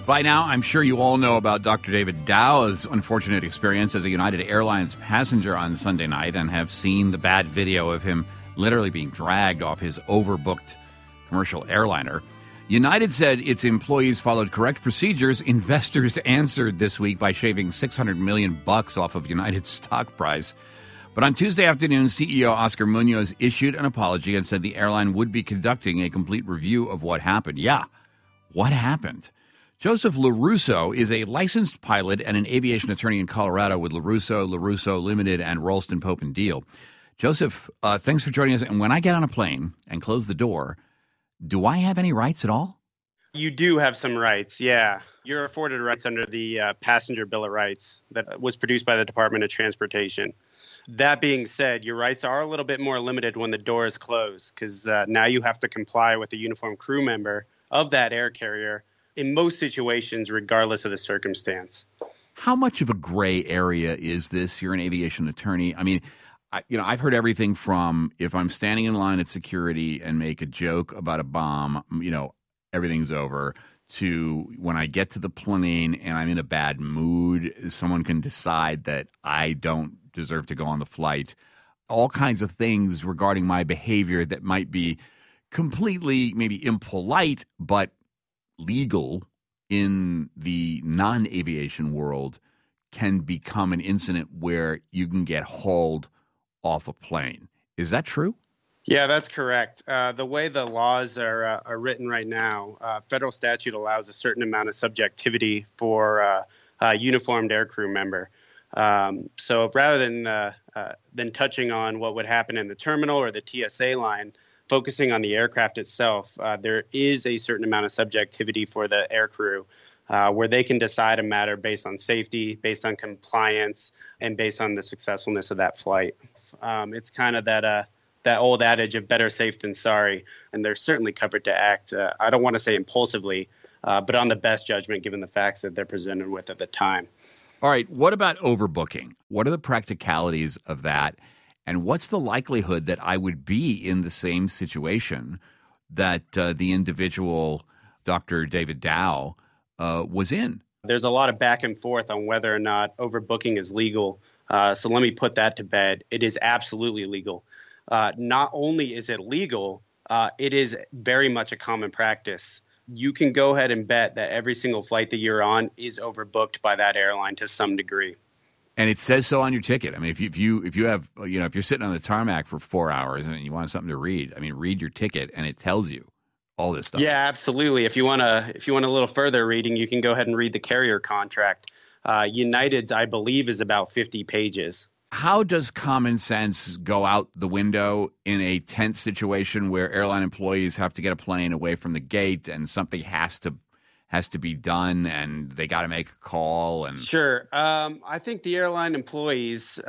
By now, I'm sure you all know about Dr. David Dow's unfortunate experience as a United Airlines passenger on Sunday night and have seen the bad video of him literally being dragged off his overbooked commercial airliner. United said its employees followed correct procedures. Investors answered this week by shaving $600 million off of United's stock price. But on Tuesday afternoon, CEO Oscar Munoz issued an apology and said the airline would be conducting a complete review of what happened. Yeah, what happened? Joseph LaRusso is a licensed pilot and an aviation attorney in Colorado with LaRusso Limited, and Ralston Pope and Deal. Joseph, thanks for joining us. And when I get on a plane and close the door, do I have any rights at all? You do have some rights, yeah. You're afforded rights under the Passenger Bill of Rights that was produced by the Department of Transportation. That being said, your rights are a little bit more limited when the door is closed because now you have to comply with a uniformed crew member of that air carrier in most situations, regardless of the circumstance. How much of a gray area is this? You're an aviation attorney. I mean, I've heard everything from if I'm standing in line at security and make a joke about a bomb, everything's over, to when I get to the plane and I'm in a bad mood, someone can decide that I don't deserve to go on the flight. All kinds of things regarding my behavior that might be completely maybe impolite, but legal in the non-aviation world can become an incident where you can get hauled off a plane. Is that true? Yeah, that's correct. The way the laws are written right now, federal statute allows a certain amount of subjectivity for a uniformed aircrew member. So rather than touching on what would happen in the terminal or the TSA line, focusing on the aircraft itself, there is a certain amount of subjectivity for the aircrew where they can decide a matter based on safety, based on compliance, and based on the successfulness of that flight. It's kind of that old adage of better safe than sorry, and they're certainly covered to act, I don't want to say impulsively, but on the best judgment given the facts that they're presented with at the time. All right, what about overbooking? What are the practicalities of that? And what's the likelihood that I would be in the same situation that the individual, Dr. David Dow, was in? There's a lot of back and forth on whether or not overbooking is legal. So let me put that to bed. It is absolutely legal. Not only is it legal, it is very much a common practice. You can go ahead and bet that every single flight that you're on is overbooked by that airline to some degree. And it says so on your ticket. I mean, if you have, if you're sitting on the tarmac for 4 hours and you want something to read, I mean, read your ticket and it tells you all this stuff. Yeah, absolutely. If you want a little further reading, you can go ahead and read the carrier contract. United's, I believe, is about 50 pages. How does common sense go out the window in a tense situation where airline employees have to get a plane away from the gate and something has to be done and they got to make a call? And Sure. I think the airline employees,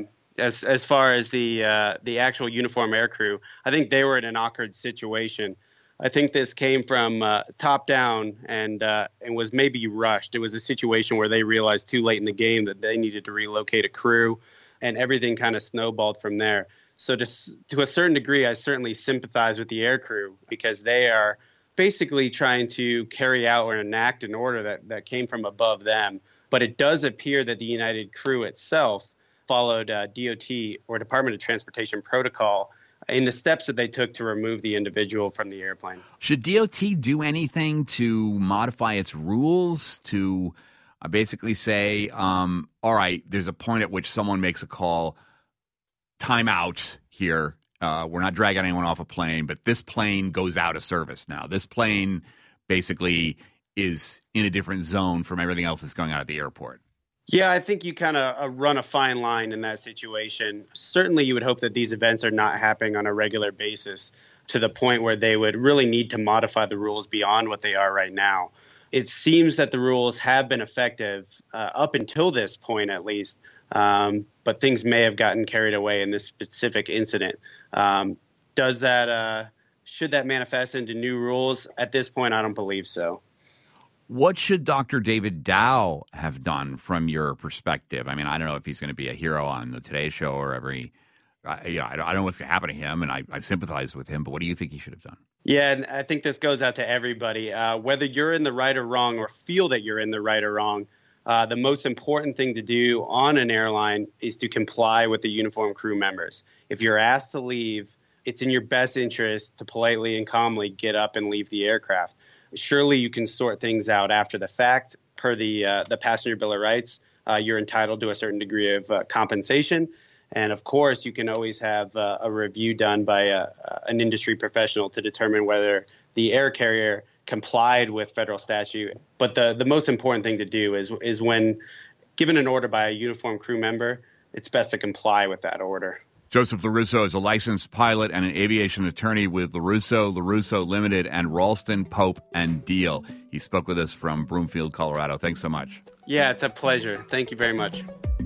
as far as the actual uniform aircrew, I think they were in an awkward situation. I think this came from top down and was maybe rushed. It was a situation where they realized too late in the game that they needed to relocate a crew, and everything kind of snowballed from there. So to a certain degree, I certainly sympathize with the aircrew because they are basically trying to carry out or enact an order that came from above them. But it does appear that the United crew itself followed DOT or Department of Transportation protocol in the steps that they took to remove the individual from the airplane. Should DOT do anything to modify its rules to basically say, all right, there's a point at which someone makes a call, time out here. We're not dragging anyone off a plane, but this plane goes out of service now. This plane basically is in a different zone from everything else that's going on at the airport. Yeah, I think you kind of run a fine line in that situation. Certainly, you would hope that these events are not happening on a regular basis to the point where they would really need to modify the rules beyond what they are right now. It seems that the rules have been effective up until this point, at least, but things may have gotten carried away in this specific incident. Should that manifest into new rules? At this point, I don't believe so. What should Dr. David Dow have done from your perspective? I mean, I don't know if he's going to be a hero on the Today Show or every I don't know what's going to happen to him, and I sympathize with him, but what do you think he should have done? Yeah, and I think this goes out to everybody. Whether you're in the right or wrong, or feel that you're in the right or wrong, the most important thing to do on an airline is to comply with the uniformed crew members. If you're asked to leave, it's in your best interest to politely and calmly get up and leave the aircraft. Surely you can sort things out after the fact. Per the Passenger Bill of Rights, you're entitled to a certain degree of compensation. And of course, you can always have a review done by an industry professional to determine whether the air carrier complied with federal statute. But the most important thing to do is when given an order by a uniformed crew member, it's best to comply with that order. Joseph LaRusso is a licensed pilot and an aviation attorney with LaRusso Limited, and Ralston, Pope & Deal. He spoke with us from Broomfield, Colorado. Thanks so much. Yeah, it's a pleasure. Thank you very much.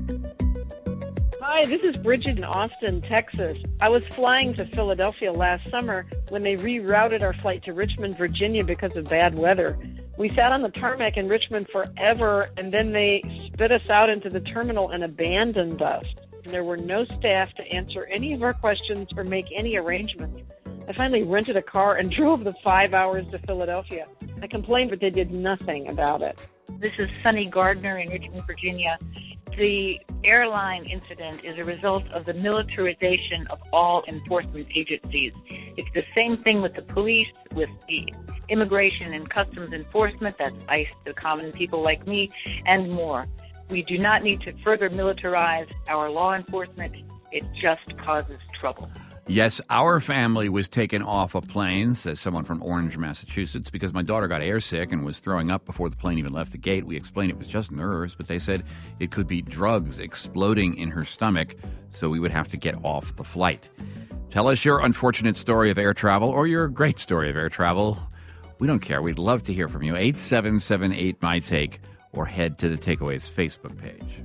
Hi, this is Bridget in Austin, Texas. I was flying to Philadelphia last summer when they rerouted our flight to Richmond, Virginia because of bad weather. We sat on the tarmac in Richmond forever, and then they spit us out into the terminal and abandoned us. There were no staff to answer any of our questions or make any arrangements. I finally rented a car and drove the 5 hours to Philadelphia. I complained, but they did nothing about it. This is Sunny Gardner in Richmond, Virginia. The airline incident is a result of the militarization of all enforcement agencies. It's the same thing with the police, with the immigration and customs enforcement, that's ICE to common people like me, and more. We do not need to further militarize our law enforcement. It just causes trouble. Yes, our family was taken off a plane, says someone from Orange, Massachusetts, because my daughter got airsick and was throwing up before the plane even left the gate. We explained it was just nerves, but they said it could be drugs exploding in her stomach, so we would have to get off the flight. Tell us your unfortunate story of air travel or your great story of air travel. We don't care. We'd love to hear from you. 877-8-MY-TAKE, or head to the Takeaways Facebook page.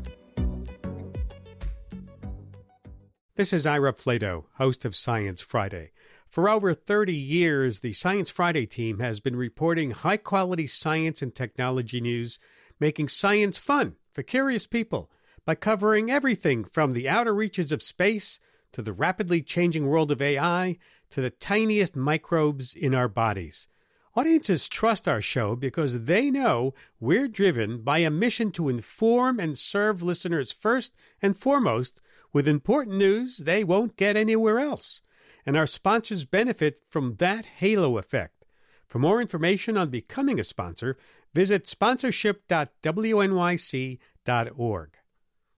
This is Ira Flato, host of Science Friday. For over 30 years, the Science Friday team has been reporting high-quality science and technology news, making science fun for curious people by covering everything from the outer reaches of space to the rapidly changing world of AI to the tiniest microbes in our bodies. Audiences trust our show because they know we're driven by a mission to inform and serve listeners first and foremost with important news they won't get anywhere else. And our sponsors benefit from that halo effect. For more information on becoming a sponsor, visit sponsorship.wnyc.org.